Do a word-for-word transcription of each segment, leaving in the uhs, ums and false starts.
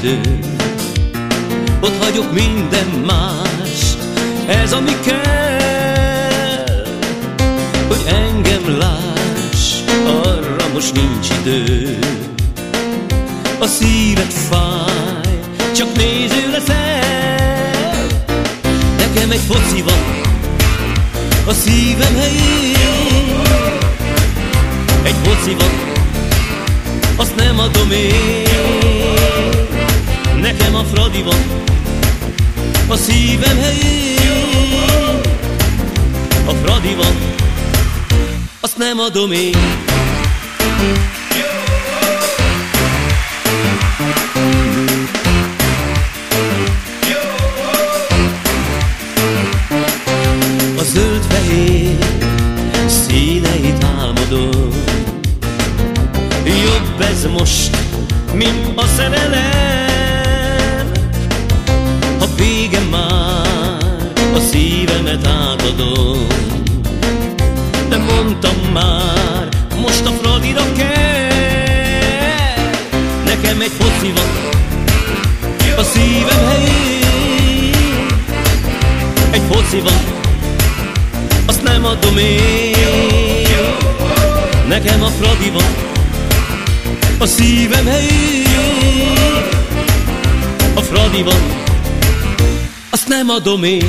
idő. Ott hagyok minden más, ez ami kell, hogy engem láss, arra most nincs idő. A szíved fáj, csak néző leszel, nekem egy foci van a szívem helyén. Egy foci van, azt nem adom én. Nekem a Fradi van a szívem helyén. A Fradi van, azt nem adom én. A zöld-fehér színeit álmodom, jobb ez most, mint a szerelem. Ha vége már, a szívemet átadom, de mondtam már, most a Fradira kell. Nekem egy foci van a szívem helyén. Egy foci van, azt nem adom én. Nekem a Fradi van a szívem helyén. A Fradi van, azt nem adom én.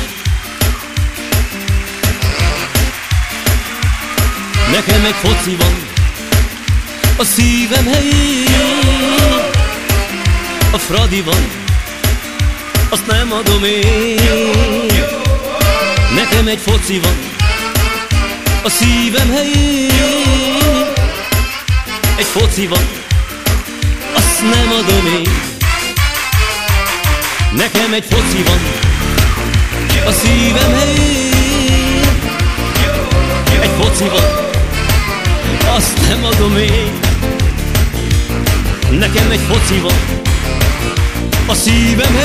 Nekem egy foci van a szívem helyén. A Fradi van, azt nem adom én. Nekem egy foci van a szívem helyén. Egy foci van, azt nem adom én. Nekem egy foci van a szívem helyén. Egy foci van, azt nem adom én. Nekem egy foci van a szívem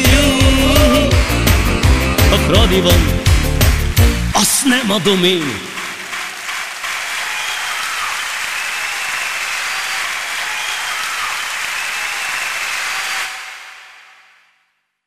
helyén. A Fradi van, azt nem adom én.